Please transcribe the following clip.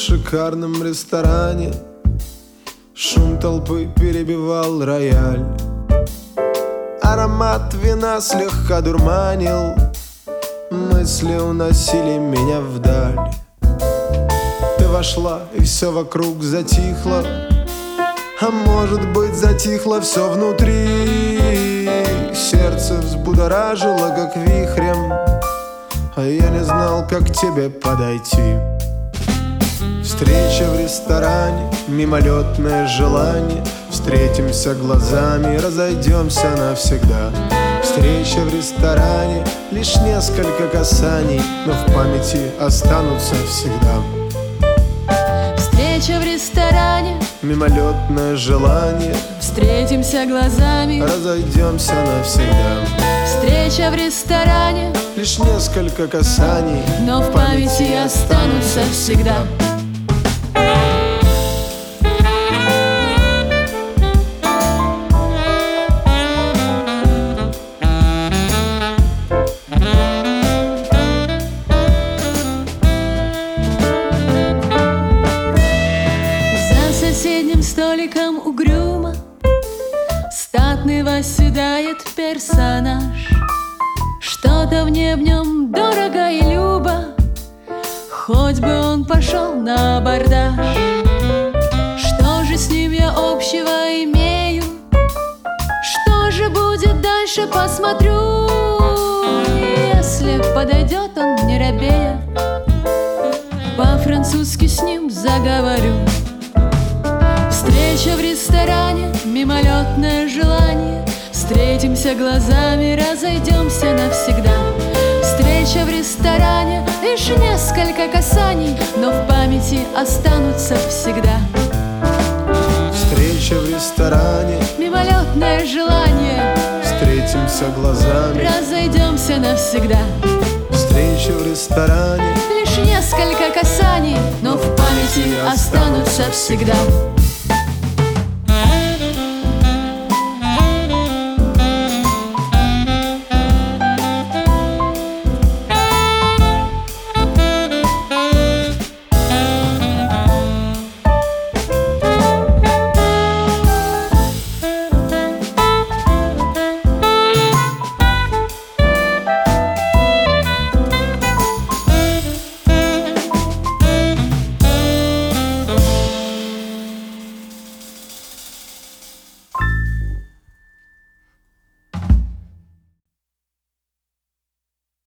шикарном ресторане. Шум толпы перебивал рояль. Аромат вина слегка дурманил. Мысли уносили меня вдаль. Ты вошла, и все вокруг затихло. А может быть, затихло все внутри. Сердце взбудоражило, как вихрем, а я не знал, как к тебе подойти. Встреча в ресторане, мимолетное желание. Встретимся глазами, разойдемся навсегда. Встреча в ресторане, лишь несколько касаний, но в памяти останутся всегда. Встреча в ресторане, мимолетное желание. Встретимся глазами, разойдемся навсегда. Встреча в ресторане, лишь несколько касаний, но в памяти останутся всегда. Соседним столиком угрюмо статный восседает персонаж. Что-то в нем дорого и любо, хоть бы он пошел на абордаж. Что же с ним я общего имею? Что же будет дальше, посмотрю. Если подойдет он, не робея, по-французски с ним заговорю. Встреча в ресторане, мимолетное желание. Встретимся глазами, разойдемся навсегда. Встреча в ресторане, лишь несколько касаний, но в памяти останутся всегда. Встреча в ресторане, мимолетное желание. Встретимся глазами, разойдемся навсегда. Встреча в ресторане, лишь несколько касаний, но в памяти останутся всегда.